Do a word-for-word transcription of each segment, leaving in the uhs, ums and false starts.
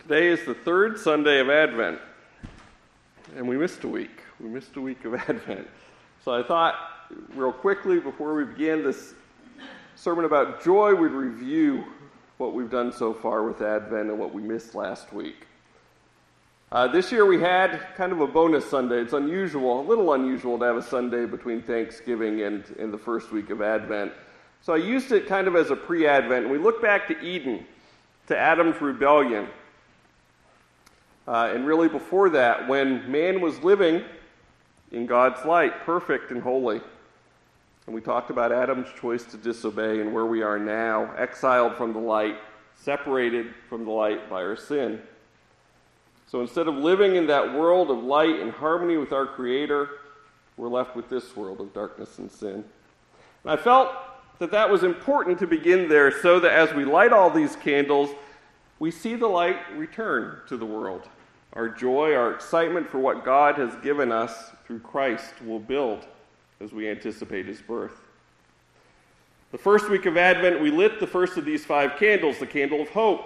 Today is the third Sunday of Advent, and we missed a week. We missed a week of Advent. So I thought, real quickly, before we begin this sermon about joy, we'd review what we've done so far with Advent and what we missed last week. Uh, this year we had kind of a bonus Sunday. It's unusual, a little unusual to have a Sunday between Thanksgiving and, and the first week of Advent. So I used it kind of as a pre-Advent, and we look back to Eden, to Adam's rebellion. Uh, and really before that, when man was living in God's light, perfect and holy. And we talked about Adam's choice to disobey and where we are now, exiled from the light, separated from the light by our sin. So instead of living in that world of light and harmony with our Creator, we're left with this world of darkness and sin. And I felt that that was important to begin there so that as we light all these candles, we see the light return to the world. Our joy, our excitement for what God has given us through Christ will build as we anticipate His birth. The first week of Advent, we lit the first of these five candles, the candle of hope.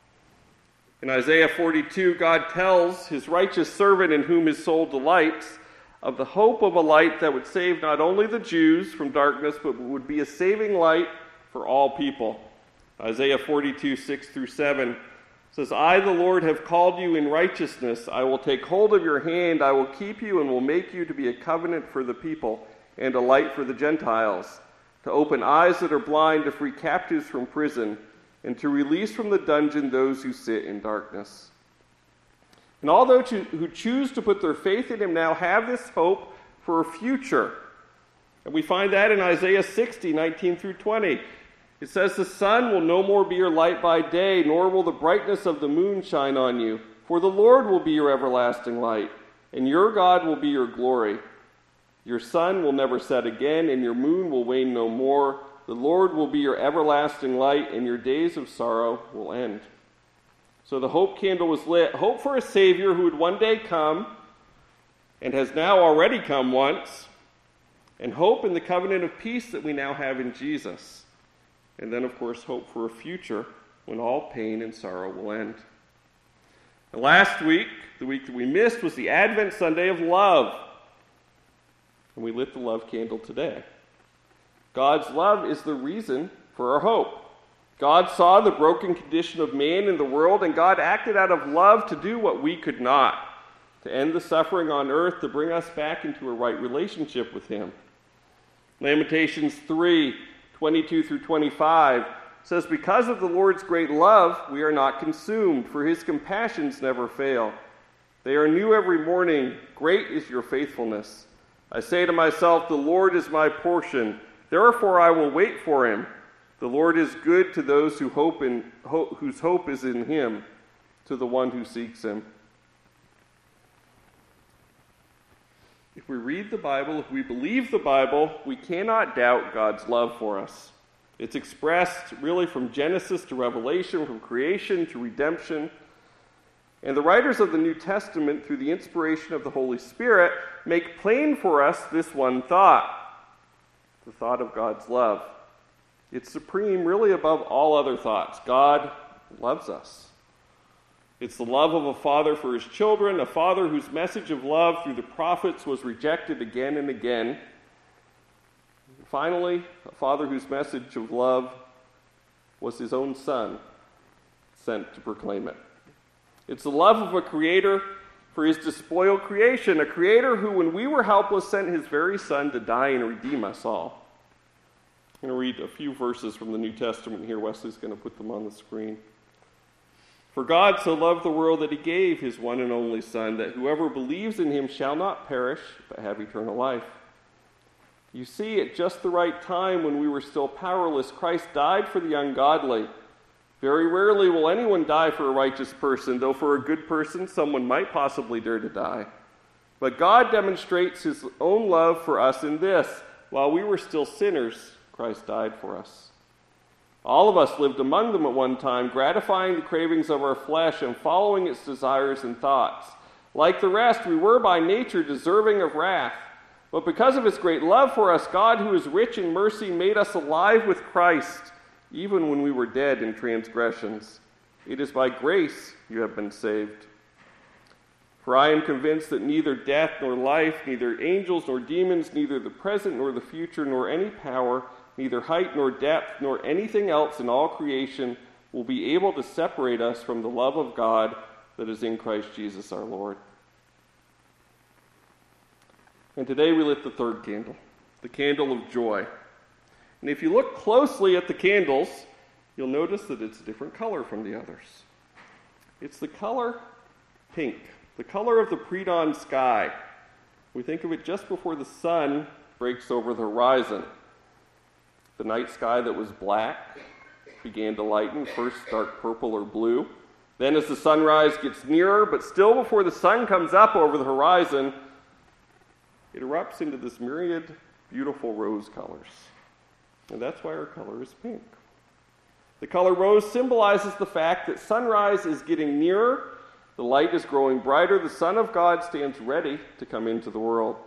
In Isaiah forty-two, God tells His righteous servant in whom His soul delights of the hope of a light that would save not only the Jews from darkness, but would be a saving light for all people. Isaiah forty-two, six through seven says, I, the Lord, have called you in righteousness. I will take hold of your hand. I will keep you and will make you to be a covenant for the people and a light for the Gentiles, to open eyes that are blind, to free captives from prison, and to release from the dungeon those who sit in darkness. And all those who choose to put their faith in Him now have this hope for a future. And we find that in Isaiah sixty, nineteen through twenty. It says, the sun will no more be your light by day, nor will the brightness of the moon shine on you. For the Lord will be your everlasting light, and your God will be your glory. Your sun will never set again, and your moon will wane no more. The Lord will be your everlasting light, and your days of sorrow will end. So the hope candle was lit. Hope for a Savior who would one day come, and has now already come once, and hope in the covenant of peace that we now have in Jesus. And then, of course, hope for a future when all pain and sorrow will end. And last week, the week that we missed, was the Advent Sunday of love. And we lit the love candle today. God's love is the reason for our hope. God saw the broken condition of man in the world, and God acted out of love to do what we could not, to end the suffering on earth, to bring us back into a right relationship with Him. Lamentations three, twenty-two through twenty-five says, because of the Lord's great love, we are not consumed, for His compassions never fail. They are new every morning. Great is your faithfulness. I say to myself, the Lord is my portion. Therefore I will wait for Him. The Lord is good to those who hope in, ho- whose hope is in Him, to the one who seeks Him. If we read the Bible, if we believe the Bible, we cannot doubt God's love for us. It's expressed really from Genesis to Revelation, from creation to redemption. And the writers of the New Testament, through the inspiration of the Holy Spirit, make plain for us this one thought, the thought of God's love. It's supreme really above all other thoughts. God loves us. It's the love of a father for his children, a father whose message of love through the prophets was rejected again and again. And finally, a father whose message of love was his own son, sent to proclaim it. It's the love of a creator for his despoiled creation, a creator who, when we were helpless, sent his very son to die and redeem us all. I'm going to read a few verses from the New Testament here. Wesley's going to put them on the screen. For God so loved the world that He gave His one and only Son, that whoever believes in Him shall not perish, but have eternal life. You see, at just the right time, when we were still powerless, Christ died for the ungodly. Very rarely will anyone die for a righteous person, though for a good person, someone might possibly dare to die. But God demonstrates His own love for us in this: while we were still sinners, Christ died for us. All of us lived among them at one time, gratifying the cravings of our flesh and following its desires and thoughts. Like the rest, we were by nature deserving of wrath. But because of His great love for us, God, who is rich in mercy, made us alive with Christ, even when we were dead in transgressions. It is by grace you have been saved. For I am convinced that neither death nor life, neither angels nor demons, neither the present nor the future, nor any power, neither height nor depth, nor anything else in all creation will be able to separate us from the love of God that is in Christ Jesus our Lord. And today we lit the third candle, the candle of joy. And if you look closely at the candles, you'll notice that it's a different color from the others. It's the color pink, the color of the pre-dawn sky. We think of it just before the sun breaks over the horizon. The night sky that was black began to lighten, first dark purple or blue. Then as the sunrise gets nearer, but still before the sun comes up over the horizon, it erupts into this myriad beautiful rose colors. And that's why our color is pink. The color rose symbolizes the fact that sunrise is getting nearer, the light is growing brighter, the Son of God stands ready to come into the world.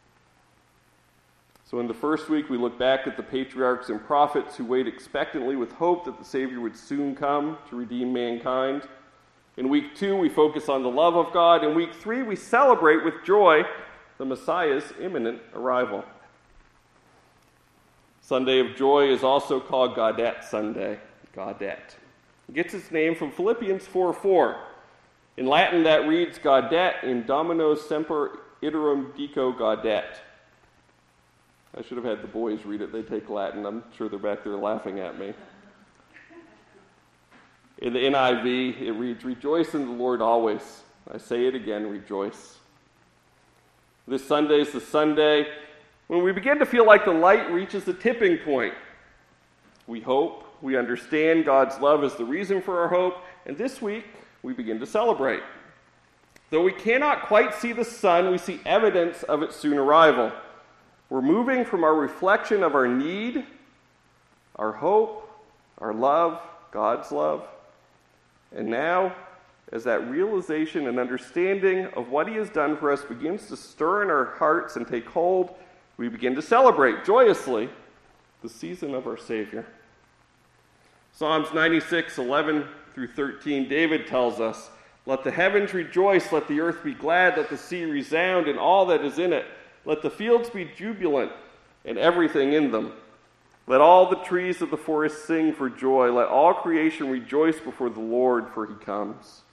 So in the first week, we look back at the patriarchs and prophets who wait expectantly with hope that the Savior would soon come to redeem mankind. In week two, we focus on the love of God. In week three, we celebrate with joy the Messiah's imminent arrival. Sunday of Joy is also called Gaudete Sunday. Gaudete. It gets its name from Philippians four four. In Latin, that reads, Gaudete in Domino semper iterum dico Gaudete. I should have had the boys read it. They take Latin. I'm sure they're back there laughing at me. In the N I V, it reads, Rejoice in the Lord always. I say it again, rejoice. This Sunday is the Sunday when we begin to feel like the light reaches a tipping point. We hope, we understand God's love is the reason for our hope, and this week we begin to celebrate. Though we cannot quite see the sun, we see evidence of its soon arrival. We're moving from our reflection of our need, our hope, our love, God's love, and now, as that realization and understanding of what He has done for us begins to stir in our hearts and take hold, we begin to celebrate joyously the season of our Savior. Psalms ninety-six, eleven through thirteen, David tells us, Let the heavens rejoice, let the earth be glad, let the sea resound and all that is in it. Let the fields be jubilant and everything in them. Let all the trees of the forest sing for joy. Let all creation rejoice before the Lord, for He comes.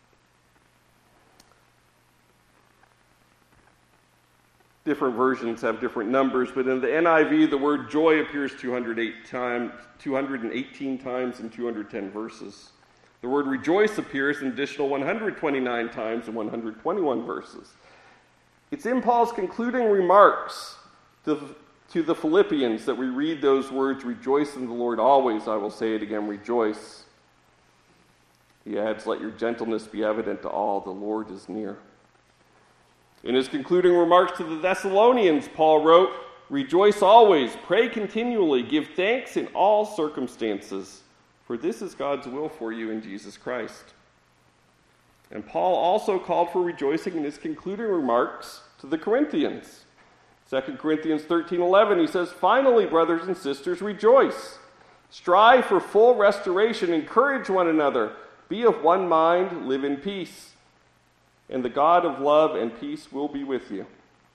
Different versions have different numbers, but in the N I V, the word joy appears two hundred eight times, two hundred eighteen times in two hundred ten verses. The word rejoice appears an additional one hundred twenty-nine times in one hundred twenty-one verses. It's in Paul's concluding remarks to, to the Philippians that we read those words, Rejoice in the Lord always. I will say it again, rejoice. He adds, Let your gentleness be evident to all. The Lord is near. In his concluding remarks to the Thessalonians, Paul wrote, Rejoice always, pray continually, give thanks in all circumstances, for this is God's will for you in Jesus Christ. And Paul also called for rejoicing in his concluding remarks to the Corinthians. Second Corinthians thirteen eleven, he says, Finally, brothers and sisters, rejoice. Strive for full restoration, encourage one another, be of one mind, live in peace. And the God of love and peace will be with you.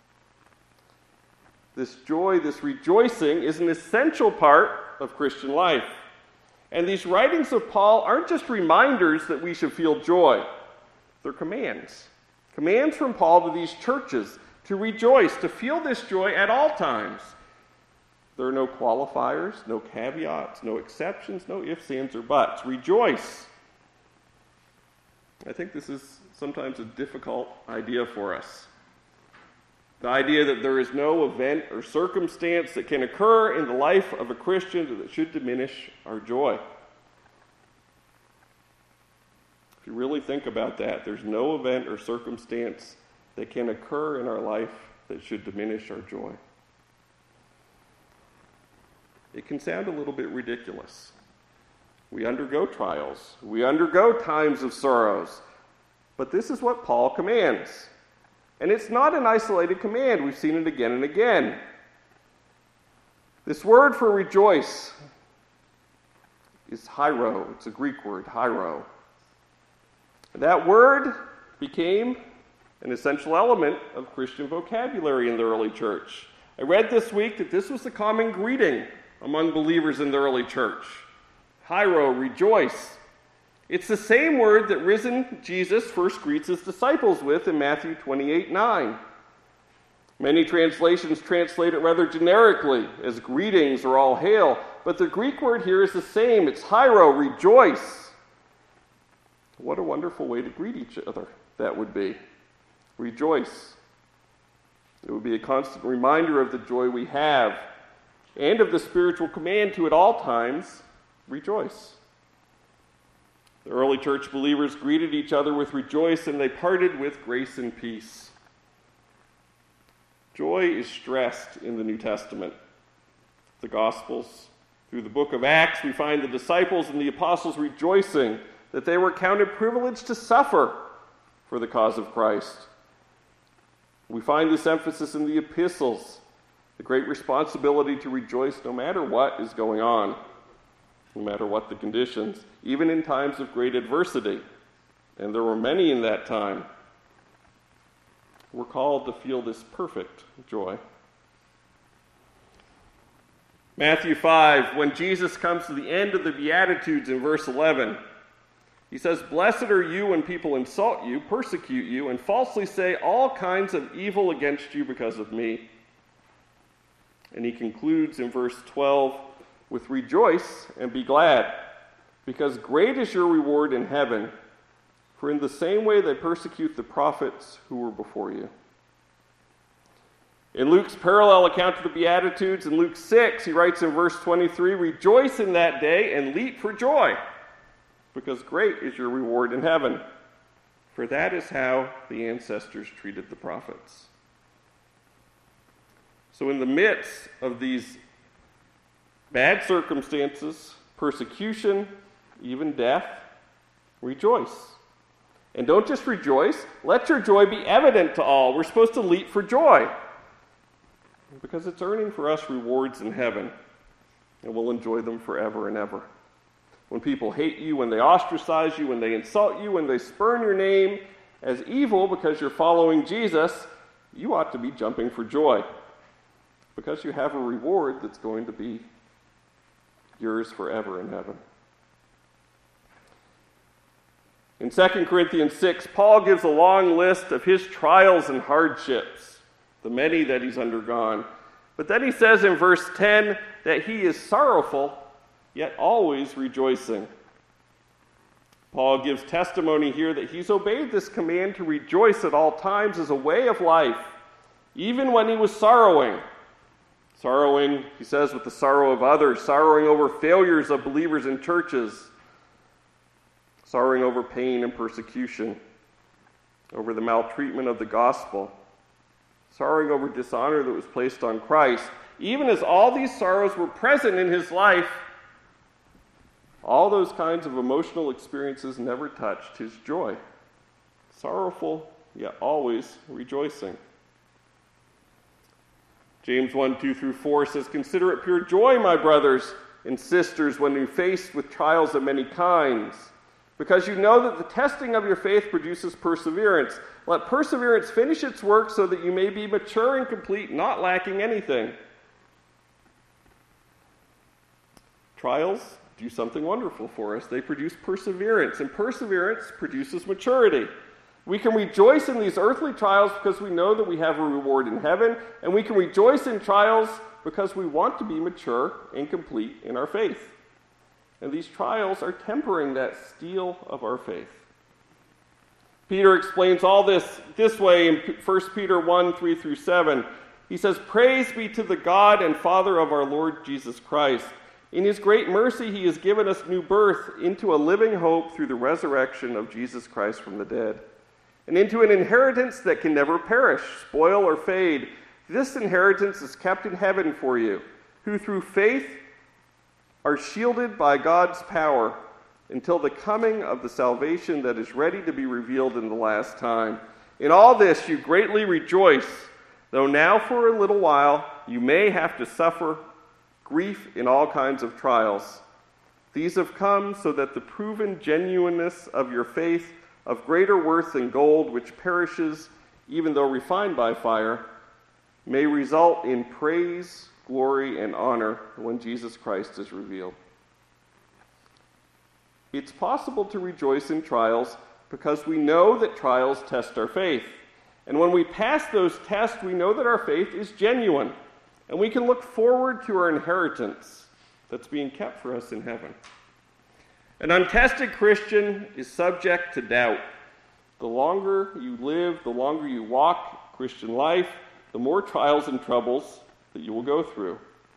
This joy, this rejoicing is an essential part of Christian life. And these writings of Paul aren't just reminders that we should feel joy. They're commands. Commands from Paul to these churches to rejoice, to feel this joy at all times. There are no qualifiers, no caveats, no exceptions, no ifs, ands, or buts. Rejoice. I think this is sometimes a difficult idea for us. The idea that there is no event or circumstance that can occur in the life of a Christian that should diminish our joy. If you really think about that, there's no event or circumstance that can occur in our life that should diminish our joy. It can sound a little bit ridiculous. We undergo trials. We undergo times of sorrows. But this is what Paul commands. And it's not an isolated command. We've seen it again and again. This word for rejoice is hyro. It's a Greek word, hyro. That word became an essential element of Christian vocabulary in the early church. I read this week that this was the common greeting among believers in the early church. Hyro, rejoice. It's the same word that risen Jesus first greets his disciples with in Matthew twenty-eight nine. Many translations translate it rather generically as greetings or all hail, but the Greek word here is the same. It's hyro, rejoice. What a wonderful way to greet each other that would be. Rejoice. It would be a constant reminder of the joy we have and of the spiritual command to at all times rejoice. The early church believers greeted each other with rejoice, and they parted with grace and peace. Joy is stressed in the New Testament, the Gospels. Through the book of Acts, we find the disciples and the apostles rejoicing that they were counted privileged to suffer for the cause of Christ. We find this emphasis in the epistles, the great responsibility to rejoice no matter what is going on, no matter what the conditions, even in times of great adversity. And there were many in that time. We're called to feel this perfect joy. Matthew five, when Jesus comes to the end of the Beatitudes in verse eleven, he says, "Blessed are you when people insult you, persecute you, and falsely say all kinds of evil against you because of me." And he concludes in verse twelve with, "Rejoice and be glad, because great is your reward in heaven, for in the same way they persecute the prophets who were before you." In Luke's parallel account of the Beatitudes, in Luke six, he writes in verse twenty-three, "Rejoice in that day and leap for joy, because great is your reward in heaven. For that is how the ancestors treated the prophets." So in the midst of these bad circumstances, persecution, even death, rejoice. And don't just rejoice, let your joy be evident to all. We're supposed to leap for joy, because it's earning for us rewards in heaven, and we'll enjoy them forever and ever. When people hate you, when they ostracize you, when they insult you, when they spurn your name as evil because you're following Jesus, you ought to be jumping for joy, because you have a reward that's going to be yours forever in heaven. In Second Corinthians six, Paul gives a long list of his trials and hardships, the many that he's undergone. But then he says in verse ten that he is sorrowful, yet always rejoicing. Paul gives testimony here that he's obeyed this command to rejoice at all times as a way of life, even when he was sorrowing. Sorrowing, he says, with the sorrow of others, sorrowing over failures of believers in churches, sorrowing over pain and persecution, over the maltreatment of the gospel, sorrowing over dishonor that was placed on Christ. Even as all these sorrows were present in his life, all those kinds of emotional experiences never touched his joy. Sorrowful, yet always rejoicing. James one, two through four says, "Consider it pure joy, my brothers and sisters, when you're faced with trials of many kinds, because you know that the testing of your faith produces perseverance. Let perseverance finish its work so that you may be mature and complete, not lacking anything." Trials do something wonderful for us. They produce perseverance, and perseverance produces maturity. We can rejoice in these earthly trials because we know that we have a reward in heaven, and we can rejoice in trials because we want to be mature and complete in our faith. And these trials are tempering that steel of our faith. Peter explains all this this way in First Peter one, three through seven. He says, "Praise be to the God and Father of our Lord Jesus Christ. In his great mercy he has given us new birth into a living hope through the resurrection of Jesus Christ from the dead, and into an inheritance that can never perish, spoil, or fade. This inheritance is kept in heaven for you, who through faith are shielded by God's power until the coming of the salvation that is ready to be revealed in the last time. In all this you greatly rejoice, though now for a little while you may have to suffer grief in all kinds of trials. These have come so that the proven genuineness of your faith, of greater worth than gold, which perishes even though refined by fire, may result in praise, glory, and honor when Jesus Christ is revealed. It's possible to rejoice in trials because we know that trials test our faith. And when we pass those tests, we know that our faith is genuine, and we can look forward to our inheritance that's being kept for us in heaven. An untested Christian is subject to doubt. The longer you live, the longer you walk Christian life, the more trials and troubles that you will go through,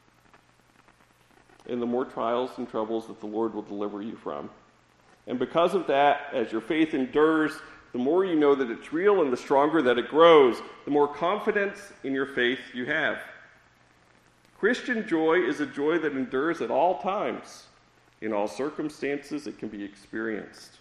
and the more trials and troubles that the Lord will deliver you from. And because of that, as your faith endures, the more you know that it's real and the stronger that it grows, the more confidence in your faith you have. Christian joy is a joy that endures at all times. In all circumstances, it can be experienced.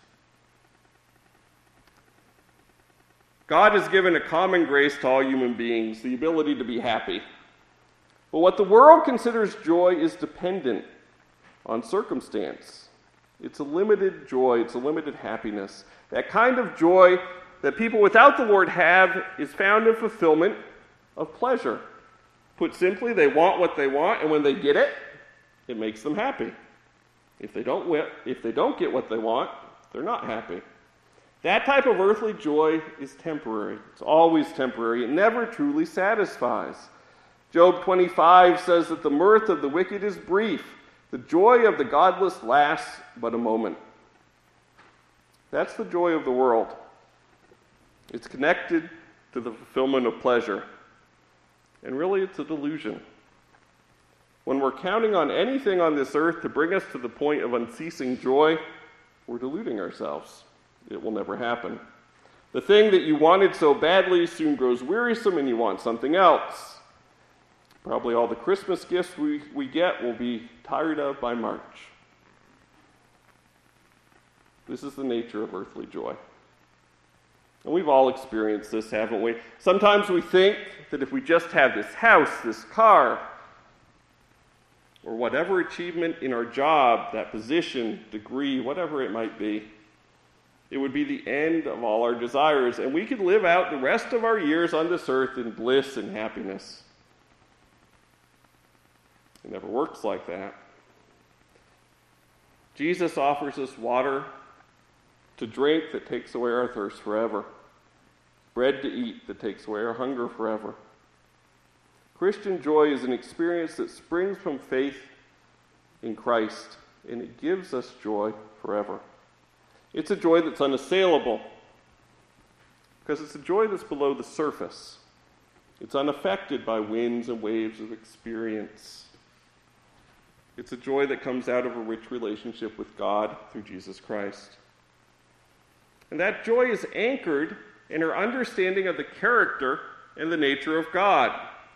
God has given a common grace to all human beings, the ability to be happy. But what the world considers joy is dependent on circumstance. It's a limited joy, it's a limited happiness. That kind of joy that people without the Lord have is found in fulfillment of pleasure. Put simply, they want what they want, and when they get it, it makes them happy. If they don't, if they don't get what they want, they're not happy. That type of earthly joy is temporary. It's always temporary. It never truly satisfies. Job twenty-five says that the mirth of the wicked is brief. The joy of the godless lasts but a moment. That's the joy of the world. It's connected to the fulfillment of pleasure. And really, it's a delusion. When we're counting on anything on this earth to bring us to the point of unceasing joy, we're deluding ourselves. It will never happen. The thing that you wanted so badly soon grows wearisome and you want something else. Probably all the Christmas gifts we, we get will be tired of by March. This is the nature of earthly joy. And we've all experienced this, haven't we? Sometimes we think that if we just have this house, this car, or whatever achievement in our job, that position, degree, whatever it might be, it would be the end of all our desires, and we could live out the rest of our years on this earth in bliss and happiness. It never works like that. Jesus offers us water to drink that takes away our thirst forever, bread to eat that takes away our hunger forever. Christian joy is an experience that springs from faith in Christ, and it gives us joy forever. It's a joy that's unassailable, because it's a joy that's below the surface. It's unaffected by winds and waves of experience. It's a joy that comes out of a rich relationship with God through Jesus Christ. And that joy is anchored in our understanding of the character and the nature of God.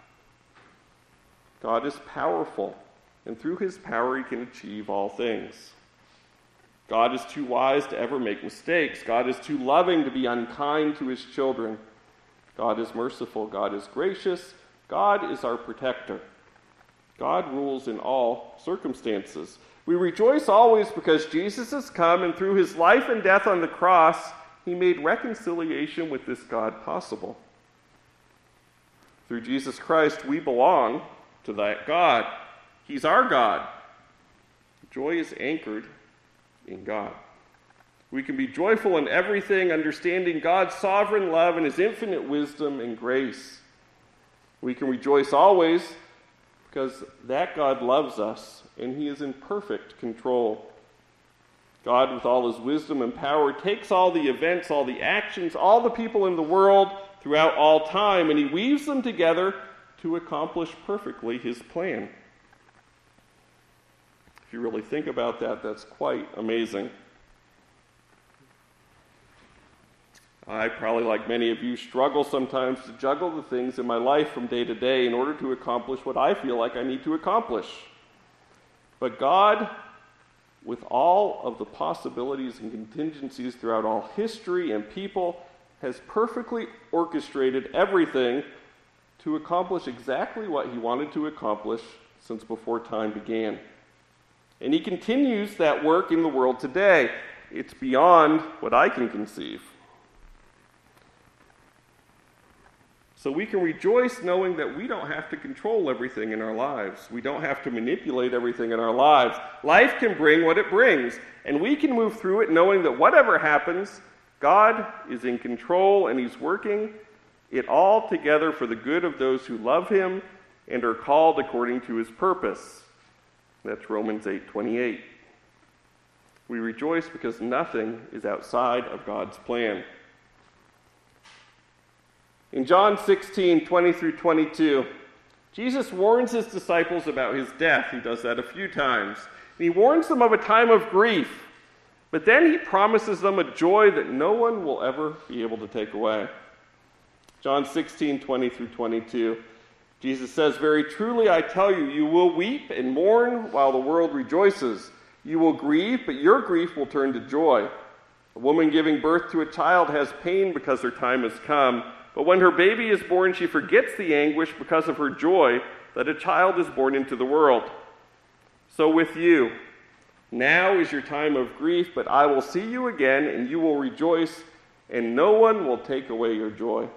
God is powerful, and through his power he can achieve all things. God is too wise to ever make mistakes. God is too loving to be unkind to his children. God is merciful. God is gracious. God is our protector. God rules in all circumstances. We rejoice always because Jesus has come, and through his life and death on the cross, he made reconciliation with this God possible. Through Jesus Christ, we belong to that God. He's our God. Joy is anchored in God. We can be joyful in everything, understanding God's sovereign love and his infinite wisdom and grace. We can rejoice always because that God loves us and he is in perfect control. God, with all his wisdom and power, takes all the events, all the actions, all the people in the world throughout all time, and he weaves them together to accomplish perfectly his plan. If you really think about that, that's quite amazing. I probably, like many of you, struggle sometimes to juggle the things in my life from day to day in order to accomplish what I feel like I need to accomplish. But God, with all of the possibilities and contingencies throughout all history and people, has perfectly orchestrated everything to accomplish exactly what he wanted to accomplish since before time began. And he continues that work in the world today. It's beyond what I can conceive. So we can rejoice knowing that we don't have to control everything in our lives. We don't have to manipulate everything in our lives. Life can bring what it brings, and we can move through it knowing that whatever happens, God is in control and he's working it all together for the good of those who love him and are called according to his purpose. That's Romans eight twenty-eight. We rejoice because nothing is outside of God's plan. In John sixteen, twenty through twenty-two, Jesus warns his disciples about his death. He does that a few times. And he warns them of a time of grief. But then he promises them a joy that no one will ever be able to take away. John sixteen, twenty through twenty-two, Jesus says, "Very truly I tell you, you will weep and mourn while the world rejoices. You will grieve, but your grief will turn to joy. A woman giving birth to a child has pain because her time has come. But when her baby is born, she forgets the anguish because of her joy that a child is born into the world. So with you, now is your time of grief, but I will see you again, and you will rejoice, and no one will take away your joy."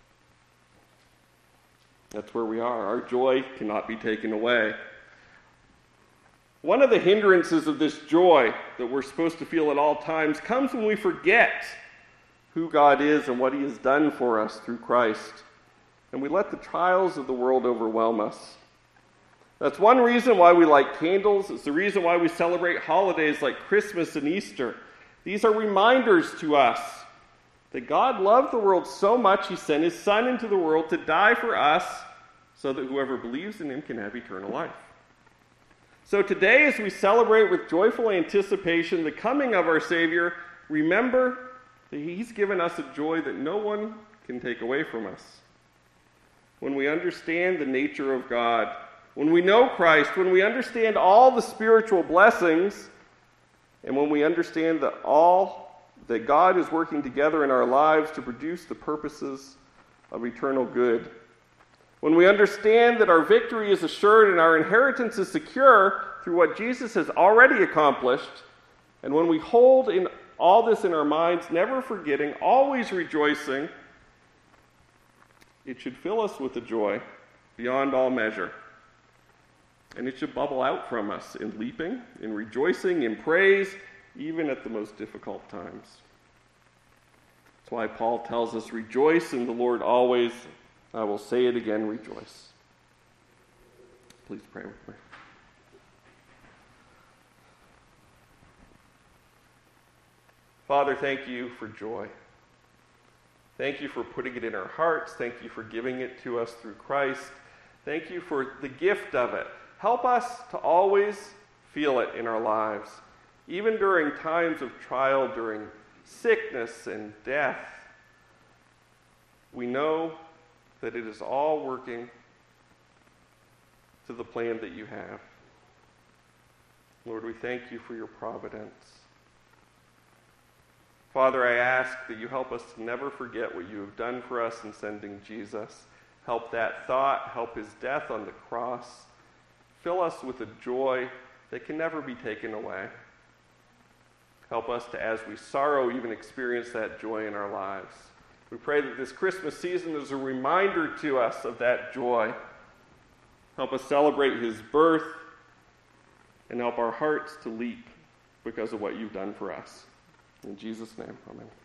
That's where we are. Our joy cannot be taken away. One of the hindrances of this joy that we're supposed to feel at all times comes when we forget who God is and what he has done for us through Christ, and we let the trials of the world overwhelm us. That's one reason why we light candles. It's the reason why we celebrate holidays like Christmas and Easter. These are reminders to us that God loved the world so much he sent his Son into the world to die for us so that whoever believes in him can have eternal life. So today, as we celebrate with joyful anticipation the coming of our Savior, remember that he's given us a joy that no one can take away from us. When we understand the nature of God, when we know Christ, when we understand all the spiritual blessings, and when we understand that all that God is working together in our lives to produce the purposes of eternal good. When we understand that our victory is assured and our inheritance is secure through what Jesus has already accomplished, and when we hold in all this in our minds, never forgetting, always rejoicing, it should fill us with a joy beyond all measure. And it should bubble out from us in leaping, in rejoicing, in praise, even at the most difficult times. That's why Paul tells us, "Rejoice in the Lord always." I will say it again, rejoice. Please pray with me. Father, thank you for joy. Thank you for putting it in our hearts. Thank you for giving it to us through Christ. Thank you for the gift of it. Help us to always feel it in our lives, even during times of trial, during sickness and death. We know that it is all working to the plan that you have. Lord, we thank you for your providence. Father, I ask that you help us to never forget what you have done for us in sending Jesus. Help that thought, help his death on the cross. Fill us with a joy that can never be taken away. Help us to, as we sorrow, even experience that joy in our lives. We pray that this Christmas season is a reminder to us of that joy. Help us celebrate his birth and help our hearts to leap because of what you've done for us. In Jesus' name, amen.